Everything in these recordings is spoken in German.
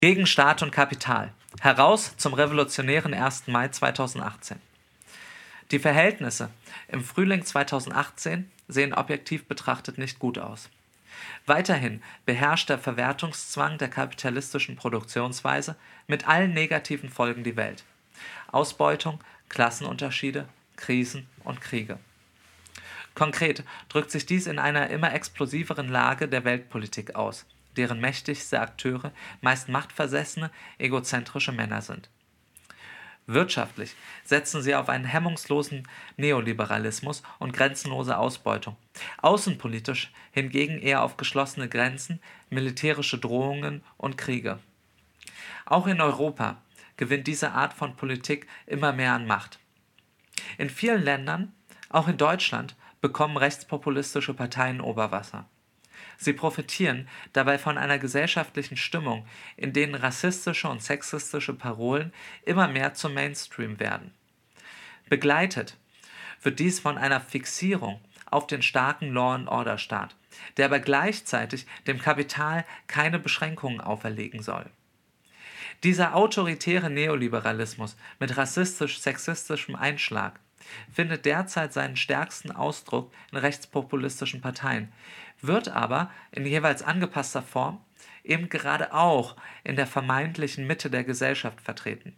Gegen Staat und Kapital. Heraus zum revolutionären 1. Mai 2018. Die Verhältnisse im Frühling 2018 sehen objektiv betrachtet nicht gut aus. Weiterhin beherrscht der Verwertungszwang der kapitalistischen Produktionsweise mit allen negativen Folgen die Welt. Ausbeutung, Klassenunterschiede, Krisen und Kriege. Konkret drückt sich dies in einer immer explosiveren Lage der Weltpolitik aus, deren mächtigste Akteure meist machtversessene, egozentrische Männer sind. Wirtschaftlich setzen sie auf einen hemmungslosen Neoliberalismus und grenzenlose Ausbeutung, außenpolitisch hingegen eher auf geschlossene Grenzen, militärische Drohungen und Kriege. Auch in Europa gewinnt diese Art von Politik immer mehr an Macht. In vielen Ländern, auch in Deutschland, bekommen rechtspopulistische Parteien Oberwasser. Sie profitieren dabei von einer gesellschaftlichen Stimmung, in denen rassistische und sexistische Parolen immer mehr zum Mainstream werden. Begleitet wird dies von einer Fixierung auf den starken Law-and-Order-Staat, der aber gleichzeitig dem Kapital keine Beschränkungen auferlegen soll. Dieser autoritäre Neoliberalismus mit rassistisch-sexistischem Einschlag findet derzeit seinen stärksten Ausdruck in rechtspopulistischen Parteien, wird aber in jeweils angepasster Form eben gerade auch in der vermeintlichen Mitte der Gesellschaft vertreten.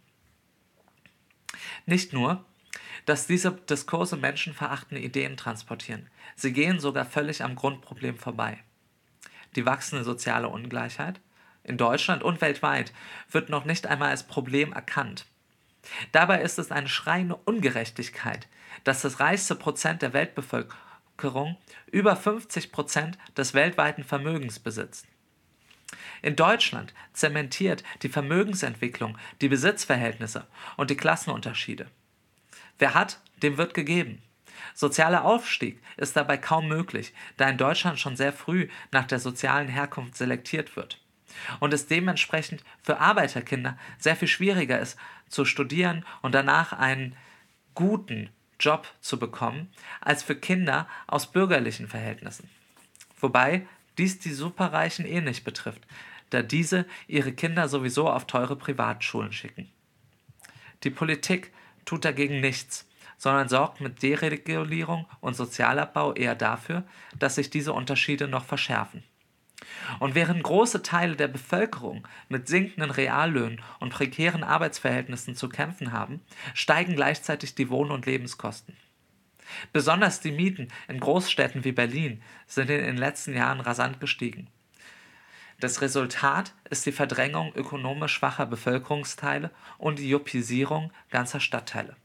Nicht nur, dass diese Diskurse menschenverachtende Ideen transportieren, sie gehen sogar völlig am Grundproblem vorbei. Die wachsende soziale Ungleichheit in Deutschland und weltweit wird noch nicht einmal als Problem erkannt. Dabei ist es eine schreiende Ungerechtigkeit, dass das reichste Prozent der Weltbevölkerung über 50% des weltweiten Vermögens besitzt. In Deutschland zementiert die Vermögensentwicklung die Besitzverhältnisse und die Klassenunterschiede. Wer hat, dem wird gegeben. Sozialer Aufstieg ist dabei kaum möglich, da in Deutschland schon sehr früh nach der sozialen Herkunft selektiert wird und es dementsprechend für Arbeiterkinder sehr viel schwieriger ist, zu studieren und danach einen guten Job zu bekommen, als für Kinder aus bürgerlichen Verhältnissen. Wobei dies die Superreichen eh nicht betrifft, da diese ihre Kinder sowieso auf teure Privatschulen schicken. Die Politik tut dagegen nichts, sondern sorgt mit Deregulierung und Sozialabbau eher dafür, dass sich diese Unterschiede noch verschärfen. Und während große Teile der Bevölkerung mit sinkenden Reallöhnen und prekären Arbeitsverhältnissen zu kämpfen haben, steigen gleichzeitig die Wohn- und Lebenskosten. Besonders die Mieten in Großstädten wie Berlin sind in den letzten Jahren rasant gestiegen. Das Resultat ist die Verdrängung ökonomisch schwacher Bevölkerungsteile und die Yuppisierung ganzer Stadtteile.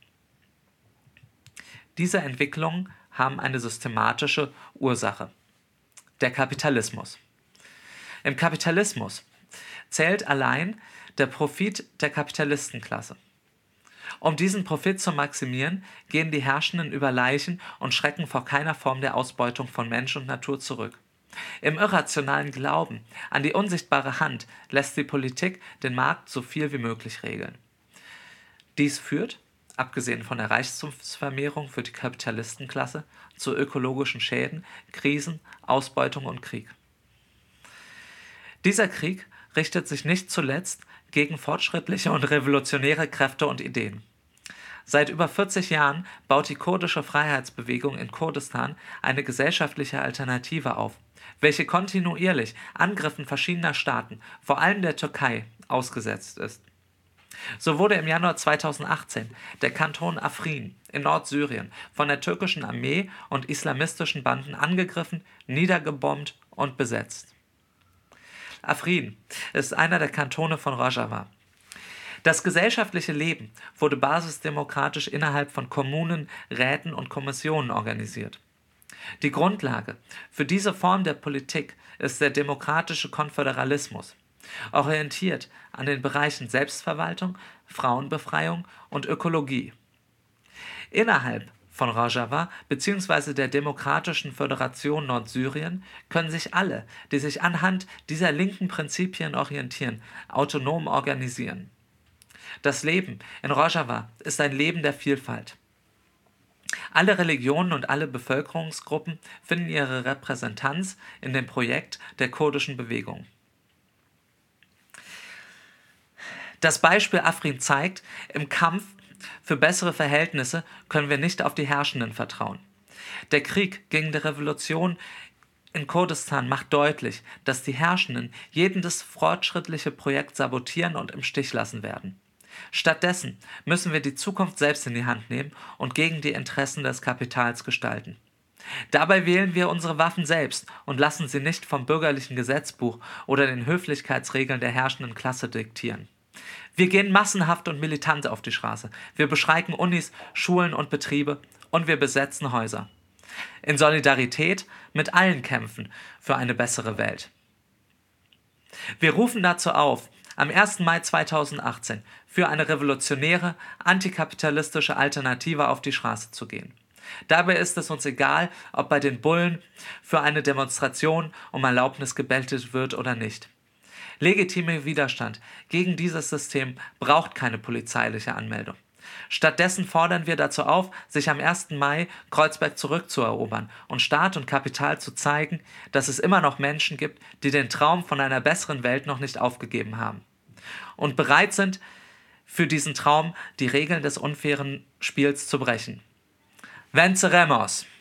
Diese Entwicklungen haben eine systematische Ursache: der Kapitalismus. Im Kapitalismus zählt allein der Profit der Kapitalistenklasse. Um diesen Profit zu maximieren, gehen die Herrschenden über Leichen und schrecken vor keiner Form der Ausbeutung von Mensch und Natur zurück. Im irrationalen Glauben an die unsichtbare Hand lässt die Politik den Markt so viel wie möglich regeln. Dies führt, abgesehen von der Reichtumsvermehrung für die Kapitalistenklasse, zu ökologischen Schäden, Krisen, Ausbeutung und Krieg. Dieser Krieg richtet sich nicht zuletzt gegen fortschrittliche und revolutionäre Kräfte und Ideen. Seit über 40 Jahren baut die kurdische Freiheitsbewegung in Kurdistan eine gesellschaftliche Alternative auf, welche kontinuierlich Angriffen verschiedener Staaten, vor allem der Türkei, ausgesetzt ist. So wurde im Januar 2018 der Kanton Afrin in Nordsyrien von der türkischen Armee und islamistischen Banden angegriffen, niedergebombt und besetzt. Afrin ist einer der Kantone von Rojava. Das gesellschaftliche Leben wurde basisdemokratisch innerhalb von Kommunen, Räten und Kommissionen organisiert. Die Grundlage für diese Form der Politik ist der demokratische Konföderalismus, orientiert an den Bereichen Selbstverwaltung, Frauenbefreiung und Ökologie. Innerhalb von Rojava bzw. der Demokratischen Föderation Nordsyrien können sich alle, die sich anhand dieser linken Prinzipien orientieren, autonom organisieren. Das Leben in Rojava ist ein Leben der Vielfalt. Alle Religionen und alle Bevölkerungsgruppen finden ihre Repräsentanz in dem Projekt der kurdischen Bewegung. Das Beispiel Afrin zeigt, im Kampf für bessere Verhältnisse können wir nicht auf die Herrschenden vertrauen. Der Krieg gegen die Revolution in Kurdistan macht deutlich, dass die Herrschenden jedes fortschrittliche Projekt sabotieren und im Stich lassen werden. Stattdessen müssen wir die Zukunft selbst in die Hand nehmen und gegen die Interessen des Kapitals gestalten. Dabei wählen wir unsere Waffen selbst und lassen sie nicht vom bürgerlichen Gesetzbuch oder den Höflichkeitsregeln der herrschenden Klasse diktieren. Wir gehen massenhaft und militant auf die Straße. Wir beschreiken Unis, Schulen und Betriebe und wir besetzen Häuser. In Solidarität mit allen kämpfen für eine bessere Welt. Wir rufen dazu auf, am 1. Mai 2018 für eine revolutionäre, antikapitalistische Alternative auf die Straße zu gehen. Dabei ist es uns egal, ob bei den Bullen für eine Demonstration um Erlaubnis gebellt wird oder nicht. Legitimer Widerstand gegen dieses System braucht keine polizeiliche Anmeldung. Stattdessen fordern wir dazu auf, sich am 1. Mai Kreuzberg zurückzuerobern und Staat und Kapital zu zeigen, dass es immer noch Menschen gibt, die den Traum von einer besseren Welt noch nicht aufgegeben haben und bereit sind, für diesen Traum die Regeln des unfairen Spiels zu brechen. Venceremos!